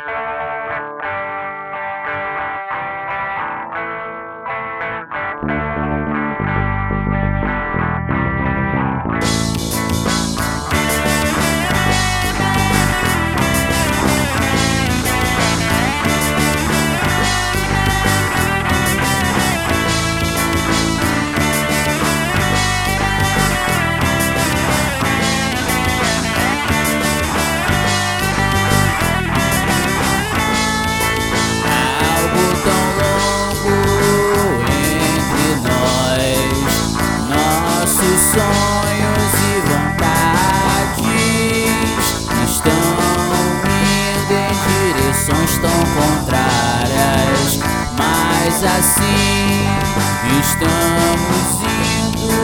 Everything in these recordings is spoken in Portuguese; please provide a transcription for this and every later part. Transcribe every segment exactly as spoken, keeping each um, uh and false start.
Sonhos e vontades estão indo em direções tão contrárias, mas assim estamos indo.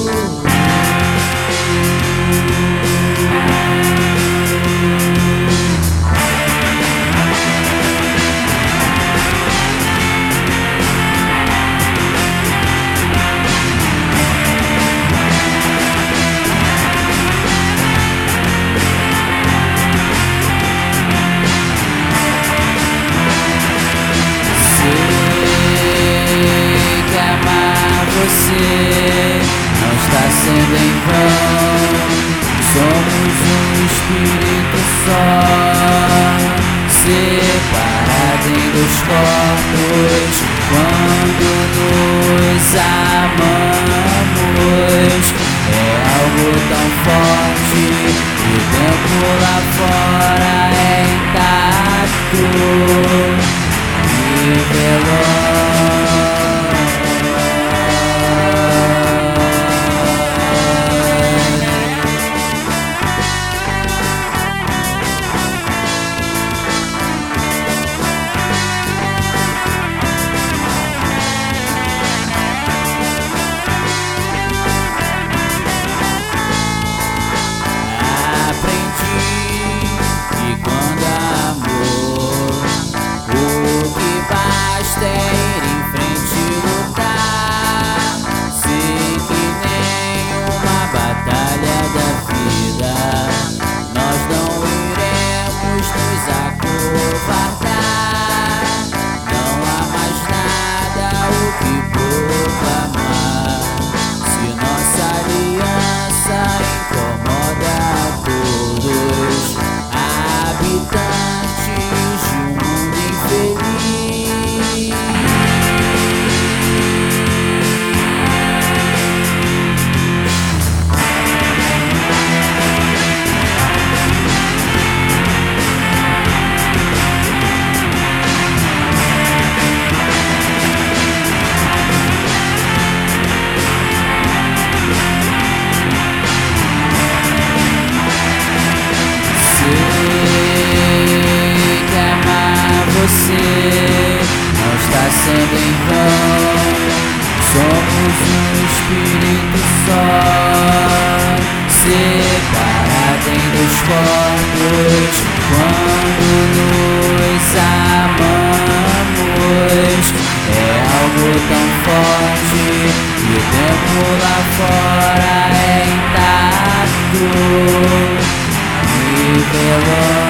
Você não está sendo em vão. Somos um espírito só, separado em dois corpos. Quando nos amamos, é algo tão forte. E o tempo lá fora é intacto e veloz. É ir em frente e lutar, sei que nem uma batalha da vida nós não iremos nos acovardar. Não há mais nada o que proclamar, se nossa aliança incomoda a todos, habitantes de um mundo infeliz. Você não está sendo em vão. Somos um espírito só, separado em dois corpos. Quando nos amamos, é algo tão forte. E o tempo lá fora é intacto e veloz.